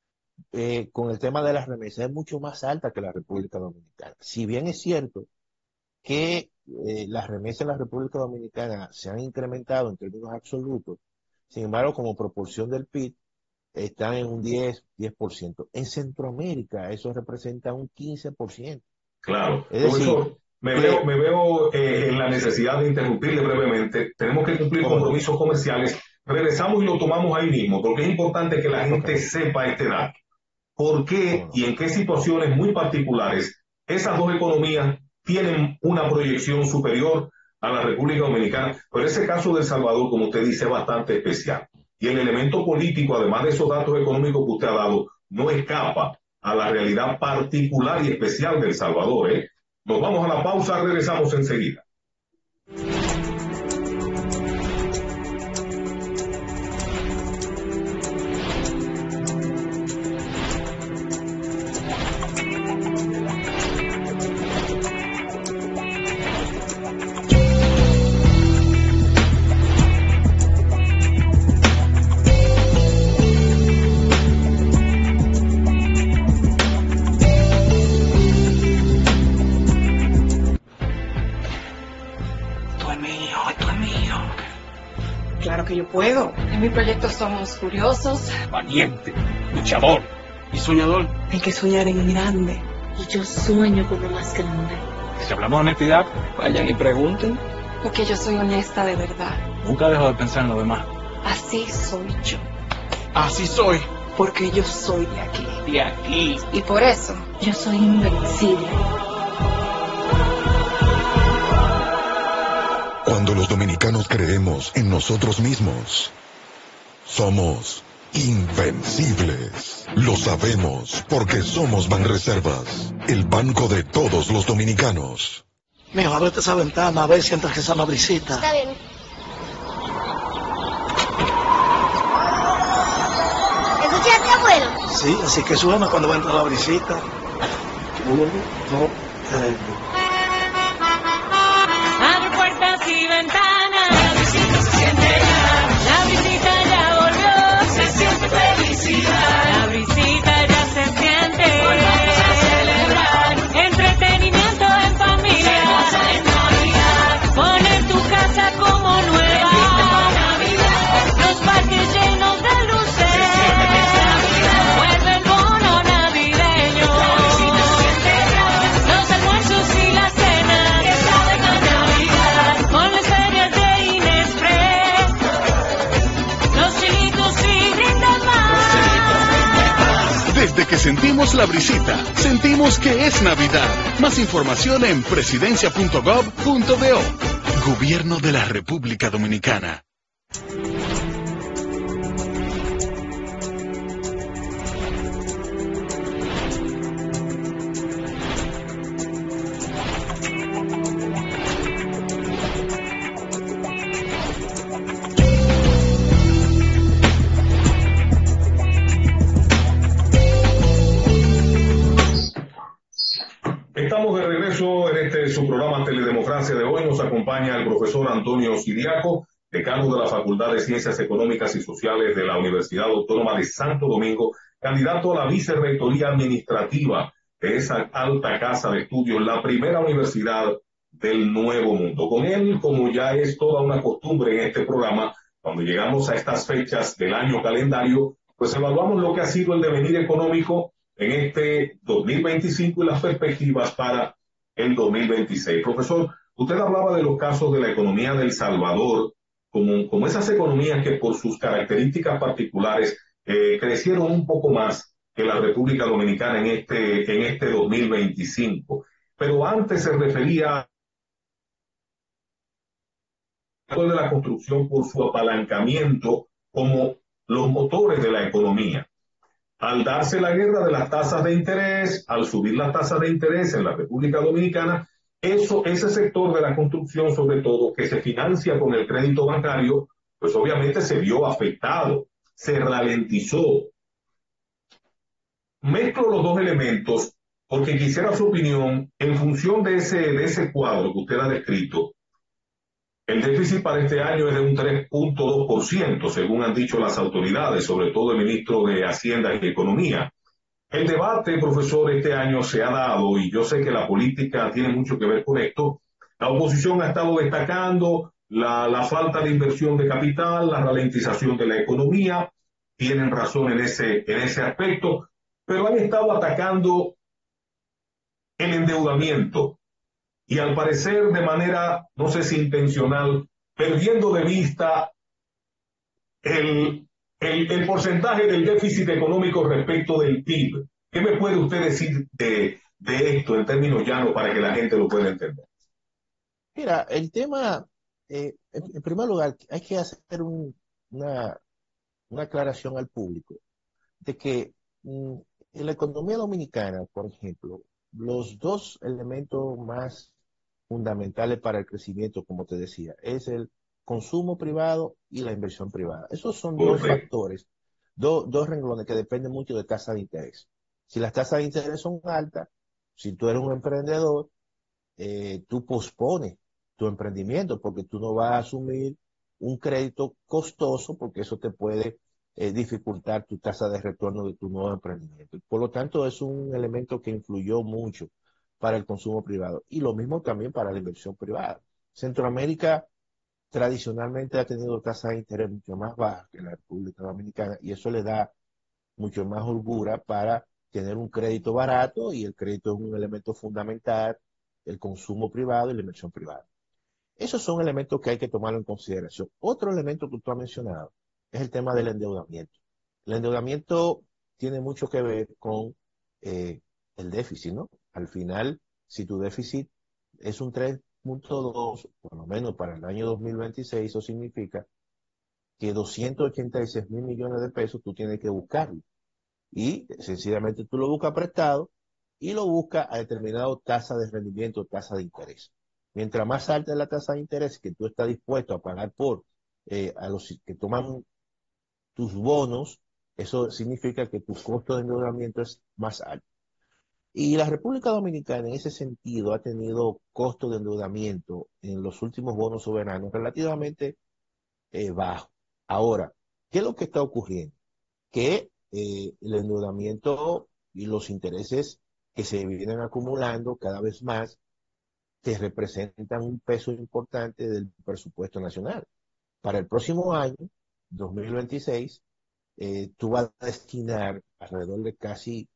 Speaker 13: eh, con el tema de las remesas es mucho más alta que la República Dominicana. Si bien es cierto que eh, las remesas en la República Dominicana se han incrementado en términos absolutos, sin embargo, como proporción del P I B, están en un diez, diez por ciento. En Centroamérica eso representa un quince por ciento.
Speaker 12: Claro.
Speaker 13: Es decir,
Speaker 12: Profesor, me
Speaker 13: que,
Speaker 12: veo, me veo eh, en la necesidad de interrumpirle brevemente. Tenemos que cumplir
Speaker 13: ¿cómo?
Speaker 12: compromisos comerciales. Regresamos y lo tomamos ahí mismo, porque es importante que la gente okay. sepa este dato. ¿Por qué no? Y en qué situaciones muy particulares esas dos economías tienen una proyección superior a la República Dominicana? Pero ese caso de El Salvador, como usted dice, es bastante especial. Y el elemento político, además de esos datos económicos que usted ha dado, no escapa a la realidad particular y especial de El Salvador, ¿eh? Nos vamos a la pausa, regresamos enseguida.
Speaker 1: Que yo puedo.
Speaker 2: En mi proyecto somos curiosos,
Speaker 3: valiente, luchador y soñador.
Speaker 1: Hay que soñar en grande.
Speaker 4: Y yo sueño con lo más grande.
Speaker 3: Si hablamos de honestidad, vayan y pregunten.
Speaker 2: Porque yo soy honesta de verdad.
Speaker 3: Nunca dejo de pensar en lo demás.
Speaker 2: Así soy yo.
Speaker 3: Así soy.
Speaker 1: Porque yo soy de aquí.
Speaker 3: De aquí.
Speaker 2: Y por eso,
Speaker 4: yo soy invencible.
Speaker 5: Cuando los dominicanos creemos en nosotros mismos, somos invencibles. Lo sabemos porque somos Banreservas, el banco de todos los dominicanos.
Speaker 8: Mijo, ábrete esa ventana a ver si entra esa brisita.
Speaker 9: Está bien. ¿Escuchaste, abuelo?
Speaker 8: Sí, así que suena cuando va a entrar la brisita. Uno, dos, tres.
Speaker 10: Abre puertas y ventanas, la brisita se siente ya, la brisita ya volvió, se siente felicidad, la brisita ya se siente, volvamos a celebrar, entretenimiento en familia, se goza en Navidad, poner tu casa como nueva, Navidad, los parques llenos de luces,
Speaker 11: sentimos la brisita, sentimos que es Navidad. Más información en presidencia punto gov punto do. Gobierno de la República Dominicana.
Speaker 12: Estamos de regreso en este su programa Teledemocracia de hoy. Nos acompaña el profesor Antonio Siriaco, decano de la Facultad de Ciencias Económicas y Sociales de la Universidad Autónoma de Santo Domingo, candidato a la vicerrectoría administrativa de esa alta casa de estudios, la primera universidad del Nuevo Mundo. Con él, como ya es toda una costumbre en este programa, cuando llegamos a estas fechas del año calendario, pues evaluamos lo que ha sido el devenir económico en este dos mil veinticinco y las perspectivas para el dos mil veintiséis. Profesor, usted hablaba de los casos de la economía de El Salvador, como, como esas economías que por sus características particulares eh, crecieron un poco más que la República Dominicana en este, en este dos mil veinticinco. Pero antes se refería de la construcción por su apalancamiento como los motores de la economía. Al darse la guerra de las tasas de interés, al subir las tasas de interés en la República Dominicana, eso, ese sector de la construcción, sobre todo, que se financia con el crédito bancario, pues obviamente se vio afectado, se ralentizó. Mezclo los dos elementos porque quisiera su opinión en función de ese, de ese cuadro que usted ha descrito. El déficit para este año es de un tres punto dos por ciento, según han dicho las autoridades, sobre todo el ministro de Hacienda y Economía. El debate, profesor, este año se ha dado, y yo sé que la política tiene mucho que ver con esto. La oposición ha estado destacando la, la falta de inversión de capital, la ralentización de la economía. Tienen razón en ese, en ese aspecto, pero han estado atacando el endeudamiento. Y al parecer de manera, no sé si intencional, perdiendo de vista el, el, el porcentaje del déficit económico respecto del P I B. ¿Qué me puede usted decir de, de esto en términos llanos para que la gente lo pueda entender?
Speaker 13: Mira, el tema, eh, en, en primer lugar, hay que hacer un, una, una aclaración al público de que mm, en la economía dominicana, por ejemplo, los dos elementos más fundamentales para el crecimiento, como te decía, es el consumo privado y la inversión privada. Esos son dos
Speaker 12: Perfecto.
Speaker 13: factores, do, dos renglones que dependen mucho de tasas de interés. Si las tasas de interés son altas, si tú eres un emprendedor, eh, tú pospones tu emprendimiento porque tú no vas a asumir un crédito costoso porque eso te puede eh, dificultar tu tasa de retorno de tu nuevo emprendimiento. Por lo tanto, es un elemento que influyó mucho para el consumo privado y lo mismo también para la inversión privada. Centroamérica tradicionalmente ha tenido tasas de interés mucho más bajas que la República Dominicana y eso le da mucho más holgura para tener un crédito barato y el crédito es un elemento fundamental, el consumo privado y la inversión privada. Esos son elementos que hay que tomarlo en consideración. Otro elemento que tú has mencionado es el tema del endeudamiento. El endeudamiento tiene mucho que ver con eh, el déficit, ¿no? Al final, si tu déficit es un tres punto dos, por lo menos para el año dos mil veintiséis, eso significa que doscientos ochenta y seis mil millones de pesos tú tienes que buscarlo. Y sencillamente tú lo buscas prestado y lo buscas a determinada tasa de rendimiento, tasa de interés. Mientras más alta es la tasa de interés que tú estás dispuesto a pagar por eh, a los que toman tus bonos, eso significa que tu costo de endeudamiento es más alto. Y la República Dominicana en ese sentido ha tenido costo de endeudamiento en los últimos bonos soberanos relativamente eh, bajo. Ahora, ¿qué es lo que está ocurriendo? Que eh, el endeudamiento y los intereses que se vienen acumulando cada vez más te representan un peso importante del presupuesto nacional. Para el próximo año, dos mil veintiséis, eh, tú vas a destinar alrededor de casi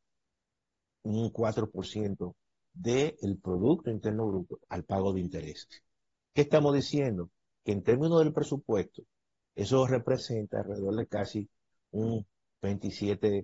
Speaker 13: un cuatro por ciento del Producto Interno Bruto al pago de intereses. ¿Qué estamos diciendo? Que en términos del presupuesto, eso representa alrededor de casi un veintisiete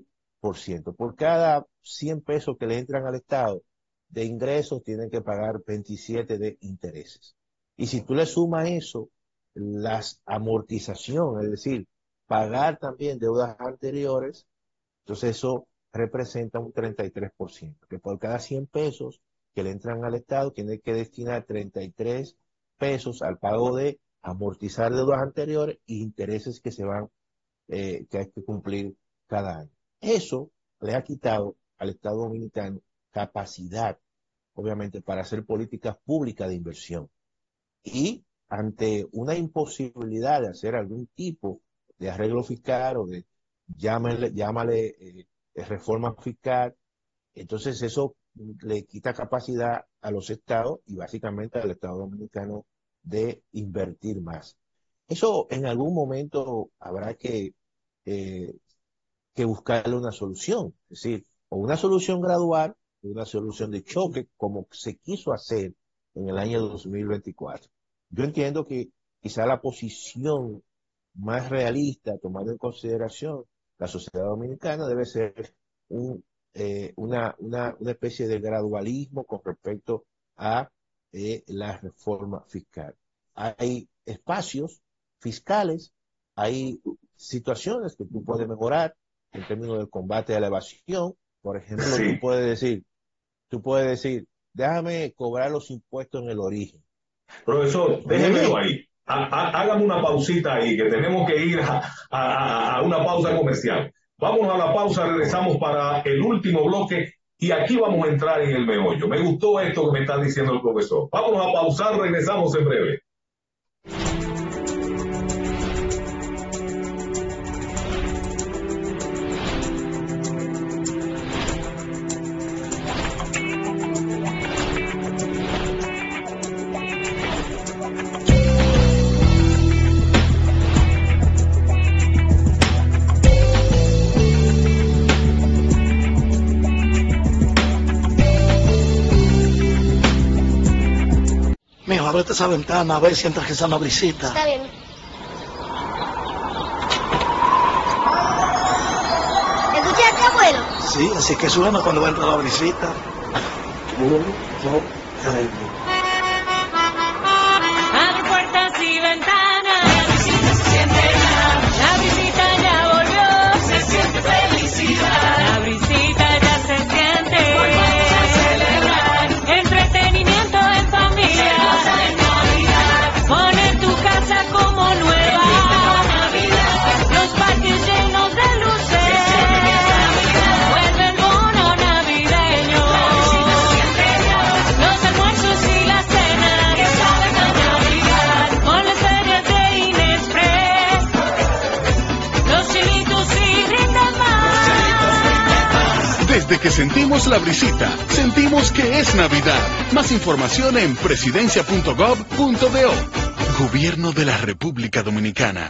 Speaker 13: por ciento. Por cada cien pesos que le entran al Estado de ingresos, tienen que pagar veintisiete de intereses. Y si tú le sumas eso, las amortizaciones, es decir, pagar también deudas anteriores, entonces eso representa un treinta y tres por ciento, que por cada cien pesos que le entran al Estado, tiene que destinar treinta y tres pesos al pago de amortizar deudas anteriores e intereses que se van, eh, que hay que cumplir cada año. Eso le ha quitado al Estado Dominicano capacidad, obviamente, para hacer políticas públicas de inversión. Y ante una imposibilidad de hacer algún tipo de arreglo fiscal o de llámale, llámale eh, reforma fiscal, entonces eso le quita capacidad a los estados y básicamente al Estado Dominicano de invertir más. Eso en algún momento habrá que, eh, que buscarle una solución, es decir, o una solución gradual o una solución de choque, como se quiso hacer en el año dos mil veinticuatro. Yo entiendo que quizá la posición más realista, tomando en consideración la sociedad dominicana, debe ser un, eh, una, una, una especie de gradualismo con respecto a eh, la reforma fiscal. Hay espacios fiscales, hay situaciones que tú puedes mejorar en términos del combate a la evasión. Por ejemplo, sí. tú puedes decir, tú puedes decir, déjame cobrar los impuestos en el origen.
Speaker 12: Profesor, déjemelo ahí. Hágame una pausita ahí, que tenemos que ir a, a, a una pausa comercial. Vámonos a la pausa, regresamos para el último bloque y aquí vamos a entrar en el meollo. Me gustó esto que me está diciendo el profesor. Vámonos a pausar, regresamos en breve.
Speaker 8: Ábrete esa ventana a ver si entra esa una brisita.
Speaker 9: Está bien. ¿Escuchaste, abuelo?
Speaker 8: Sí, así que suena cuando entra la brisita. Uno, dos, tres.
Speaker 10: Abre puertas y ventanas, la brisita se siente ya. La brisita ya volvió, se siente felicidad. La brisita ya se siente. Volvamos a celebrar. Entretenimiento en familia. Pone tu casa como nueva. Los parques llenos de luces. Vuelve el bono navideño. Los almuerzos y las cenas que saben a Navidad. Con las ferias de Inexpress. Los chinitos sí brindan más.
Speaker 11: Desde que sentimos la brisita, sentimos que es Navidad. Más información en presidencia punto gov punto do. Gobierno de la República Dominicana.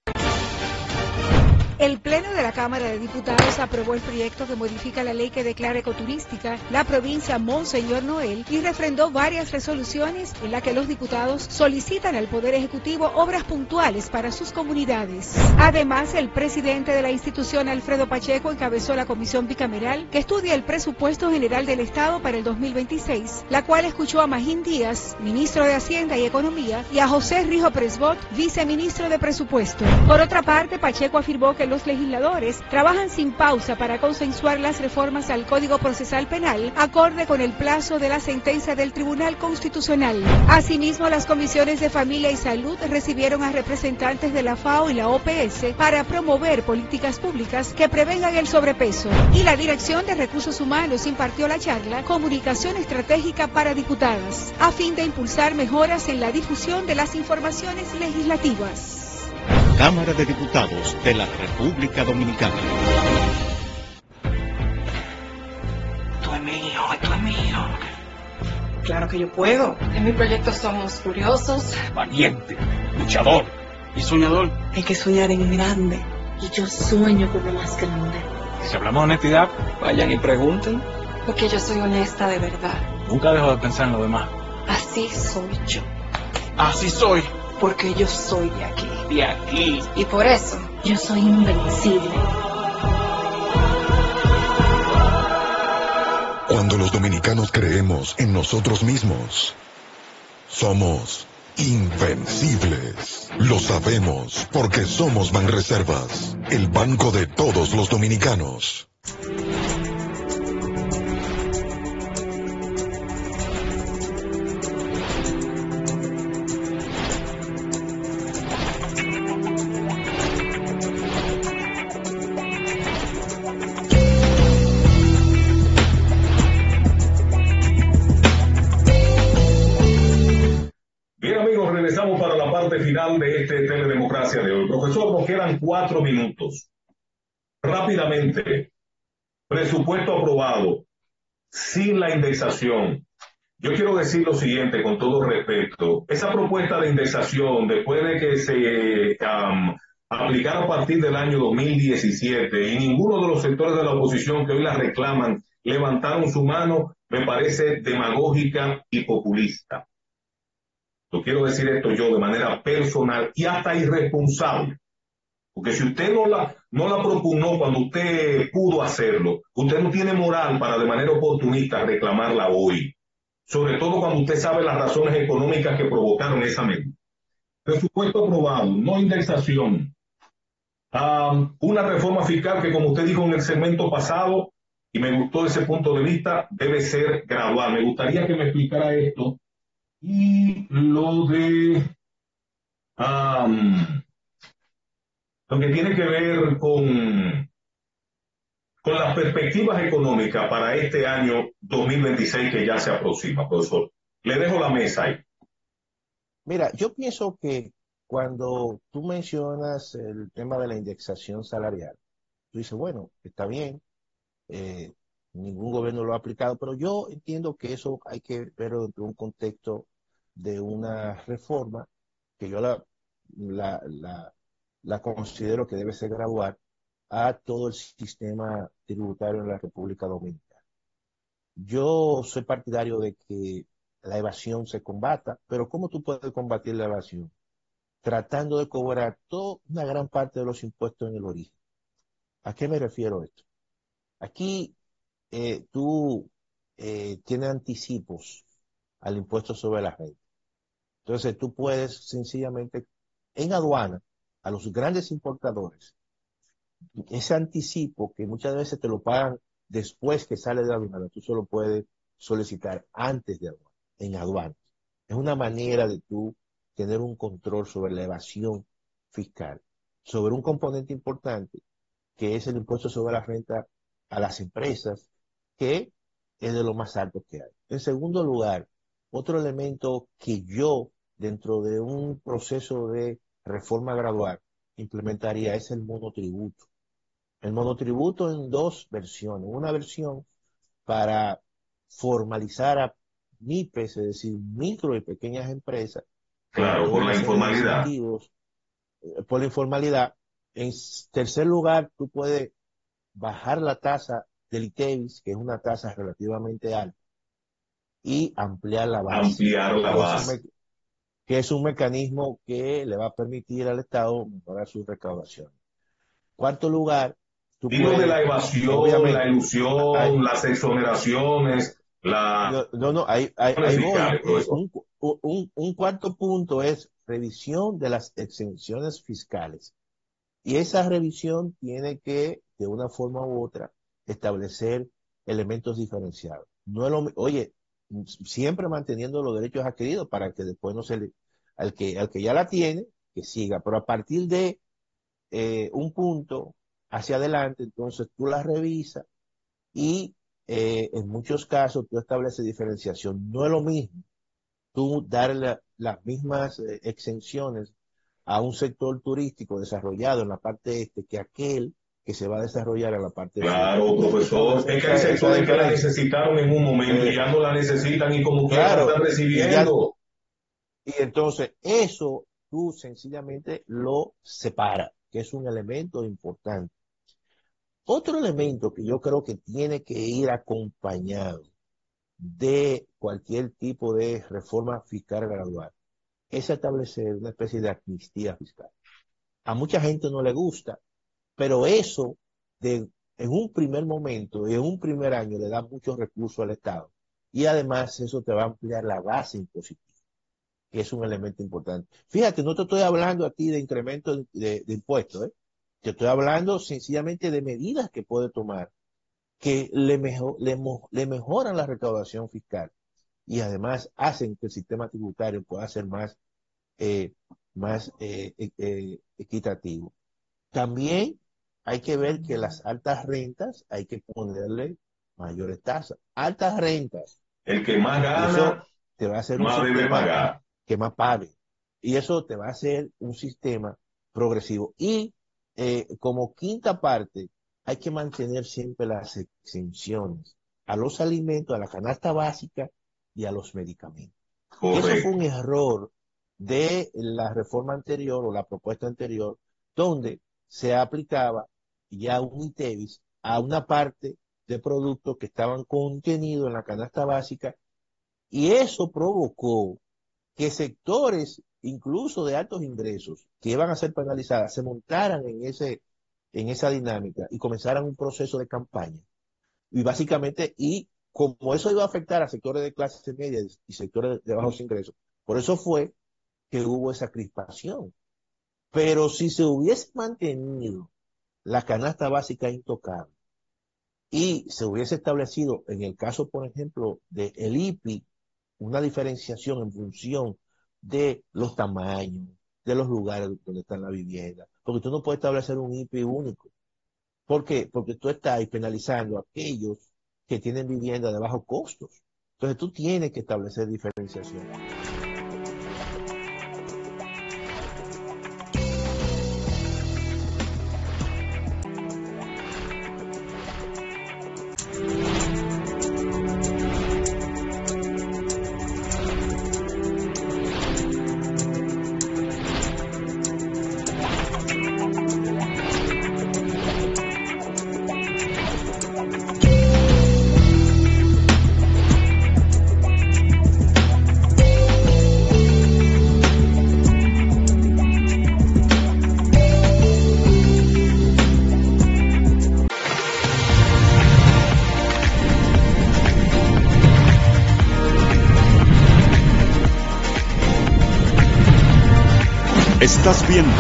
Speaker 14: El Pleno de la Cámara de Diputados aprobó el proyecto que modifica la ley que declara ecoturística la provincia Monseñor Noel y refrendó varias resoluciones en las que los diputados solicitan al Poder Ejecutivo obras puntuales para sus comunidades. Además, el presidente de la institución, Alfredo Pacheco, encabezó la comisión bicameral que estudia el presupuesto general del Estado para el dos mil veintiséis, la cual escuchó a Magín Díaz, ministro de Hacienda y Economía, y a José Rijo Presbot, viceministro de Presupuesto. Por otra parte, Pacheco afirmó que los legisladores trabajan sin pausa para consensuar las reformas al Código Procesal Penal, acorde con el plazo de la sentencia del Tribunal Constitucional. Asimismo, las comisiones de Familia y Salud recibieron a representantes de la FAO y la O P S para promover políticas públicas que prevengan el sobrepeso. Y la Dirección de Recursos Humanos impartió la charla Comunicación Estratégica para Diputadas, a fin de impulsar mejoras en la difusión de las informaciones legislativas.
Speaker 15: Cámara de Diputados de la República Dominicana.
Speaker 1: Tú es mío, tú es mío. Claro que yo puedo.
Speaker 2: En mi proyecto somos curiosos,
Speaker 3: valiente, luchador y soñador.
Speaker 1: Hay que soñar en grande.
Speaker 4: Y yo sueño con lo más grande.
Speaker 3: Si hablamos de honestidad, vayan y pregunten.
Speaker 2: porque yo soy honesta de verdad.
Speaker 3: Nunca dejo de pensar en lo demás.
Speaker 2: Así soy yo.
Speaker 3: Así soy.
Speaker 2: Porque yo soy de aquí.
Speaker 3: De aquí.
Speaker 2: Y por eso
Speaker 4: yo soy invencible.
Speaker 5: Cuando los dominicanos creemos en nosotros mismos, somos invencibles. Lo sabemos porque somos Banreservas, el banco de todos los dominicanos.
Speaker 12: Final de este Teledemocracia de hoy. Profesor, nos quedan cuatro minutos. Rápidamente, presupuesto aprobado, sin la indexación. Yo quiero decir lo siguiente con todo respeto. Esa propuesta de indexación, después de que se um, aplicara a partir del año dos mil diecisiete y ninguno de los sectores de la oposición que hoy la reclaman levantaron su mano, me parece demagógica y populista. Yo quiero decir esto yo de manera personal y hasta irresponsable. Porque si usted no la, no la propugnó cuando usted pudo hacerlo, usted no tiene moral para de manera oportunista reclamarla hoy. Sobre todo cuando usted sabe las razones económicas que provocaron esa medida. Presupuesto aprobado, no indexación. Um, una reforma fiscal que, como usted dijo en el segmento pasado, y me gustó ese punto de vista, debe ser gradual. Me gustaría que me explicara esto. Y lo de um, lo que tiene que ver con, con las perspectivas económicas para este año dos mil veintiséis que ya se aproxima, profesor. Le dejo la mesa ahí.
Speaker 13: Mira, yo pienso que cuando tú mencionas el tema de la indexación salarial, tú dices, bueno, está bien, eh, ningún gobierno lo ha aplicado, pero yo entiendo que eso hay que verlo dentro de un contexto de una reforma que yo la, la, la, la considero que debe ser gradual a todo el sistema tributario en la República Dominicana. Yo soy partidario de que la evasión se combata, pero ¿cómo tú puedes combatir la evasión? Tratando de cobrar toda una gran parte de los impuestos en el origen. ¿A qué me refiero esto? Aquí eh, tú eh, tienes anticipos al impuesto sobre la renta. Entonces tú puedes sencillamente en aduana a los grandes importadores, ese anticipo que muchas veces te lo pagan después que sale de aduana, tú solo puedes solicitar antes de aduana, en aduana. Es una manera de tú tener un control sobre la evasión fiscal, sobre un componente importante que es el impuesto sobre la renta a las empresas, que es de lo más alto que hay. En segundo lugar, otro elemento que yo, dentro de un proceso de reforma gradual, implementaría es el monotributo. El monotributo en dos versiones. Una versión para formalizar a M I P E S, es decir, micro y pequeñas empresas.
Speaker 12: Claro, por la informalidad.
Speaker 13: Por la informalidad. En tercer lugar, tú puedes bajar la tasa del ITEVIS, que es una tasa relativamente alta, y ampliar la base.
Speaker 12: Ampliar la base.
Speaker 13: Que es un mecanismo que le va a permitir al Estado mejorar su recaudación. Cuarto lugar, tú
Speaker 12: Digo
Speaker 13: puedes,
Speaker 12: de la evasión, la ilusión, hay, las exoneraciones, la...
Speaker 13: No, no, no ahí, ahí, ahí voy. Un, un, un cuarto punto es revisión de las exenciones fiscales. Y esa revisión tiene que, de una forma u otra, establecer elementos diferenciados. No es lo, oye, siempre manteniendo los derechos adquiridos para que después no se le, al que, al que ya la tiene, que siga, pero a partir de eh, un punto hacia adelante, entonces tú la revisas y eh, en muchos casos tú estableces diferenciación. No es lo mismo tú darle las mismas eh, exenciones a un sector turístico desarrollado en la parte este que aquel que se va a desarrollar en la parte
Speaker 12: claro, este. Profesor, es que hay sectores que la necesitaron en un momento eh, y ya no la necesitan y como claro, que la están recibiendo.
Speaker 13: Y, ya, y entonces eso tú sencillamente lo separas, que es un elemento importante. Otro elemento que yo creo que tiene que ir acompañado de cualquier tipo de reforma fiscal gradual es establecer una especie de amnistía fiscal. A mucha gente no le gusta, pero eso de en un primer momento, en un primer año, le da muchos recursos al Estado. Y además eso te va a ampliar la base impositiva, que es un elemento importante. Fíjate, no te estoy hablando a ti de incremento de, de, de impuestos, ¿eh? Te estoy hablando sencillamente de medidas que puede tomar que le, mejor, le, le mejoran la recaudación fiscal y además hacen que el sistema tributario pueda ser más, eh, más eh, eh, equitativo. También hay que ver que las altas rentas hay que ponerle mayores tasas. Altas rentas.
Speaker 12: El que más gana,
Speaker 13: eso te va a hacer un
Speaker 12: más debe pagar.
Speaker 13: Que más pague. Y eso te va a hacer un sistema progresivo. Y eh, como quinta parte, hay que mantener siempre las exenciones a los alimentos, a la canasta básica y a los medicamentos. Correcto. Eso fue un error de la reforma anterior o la propuesta anterior, donde se aplicaba ya un ITEVIS a una parte de productos que estaban contenidos en la canasta básica, y eso provocó que sectores, incluso de altos ingresos, que iban a ser penalizadas, se montaran en ese en esa dinámica y comenzaran un proceso de campaña. Y básicamente, y como eso iba a afectar a sectores de clase media y sectores de bajos ingresos, por eso fue que hubo esa crispación. Pero si se hubiese mantenido la canasta básica intocable y se hubiese establecido, en el caso, por ejemplo, del I P I, una diferenciación en función de los tamaños, de los lugares donde está la vivienda, porque tú no puedes establecer un I P I único. ¿Por qué? Porque tú estás penalizando a aquellos que tienen vivienda de bajos costos. Entonces tú tienes que establecer diferenciación.
Speaker 15: Estás viendo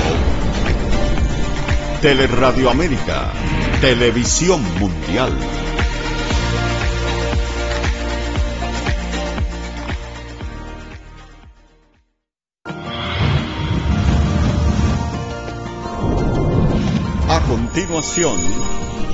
Speaker 15: Teleradio América, Televisión Mundial. A continuación,